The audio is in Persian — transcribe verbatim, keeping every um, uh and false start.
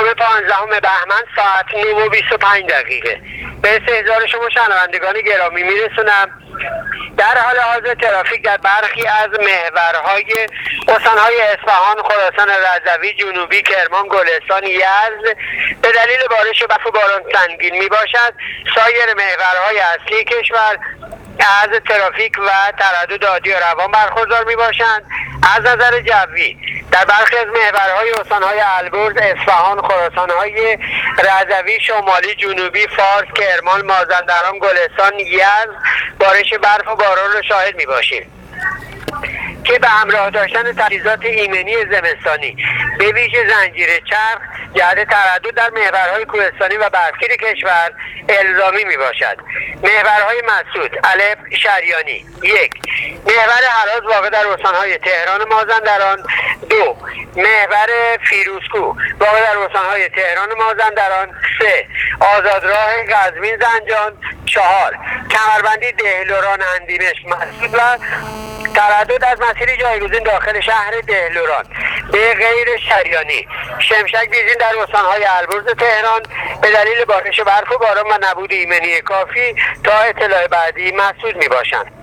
جمعه پانزدهم بهمن ساعت نه و بیست و پنج دقیقه به استحضار شما شنوندگان گرامی میرسونم. در حال حاضر ترافیک در برخی از محورهای استانهای اصفهان، خراسان رضوی، جنوبی، کرمان، گلستان، یزد به دلیل بارش و برف و باران سنگین می باشد. سایر محورهای اصلی کشور از ترافیک و تردد عادی و روان برخوردار می باشند. از نظر جوی در برخی از محورهای استانهای البرز، اصفهان، خراسانهای رضوی، شمالی، جنوبی، فارس، کرمان، مازندران، گلستان، یزد بارش برف و باران را شاهد می باشیم که به همراه داشتن تجهیزات ایمنی زمستانی به ویژه زنجیر چرخ جهت تردد در محورهای کوهستانی و برفگیر کشور الزامی می باشد. محورهای مسدود: الف شریانی. یک، محور هراز واقع در استانهای تهران، مازندران. دو، محور فیروزکوه واقع در استانهای تهران، مازندران. سه، آزادراه قزوین زنجان. چهار، کمربندی دهلوران اندیمش مسدود و تردد از مسیر جایگزین داخل شهر دهلوران به غیر شریانی. شمشک بیزین در استانهای البرز تهران به دلیل بارش برف و باران و نبود ایمنی کافی تا اطلاع بعدی مسدود می باشند.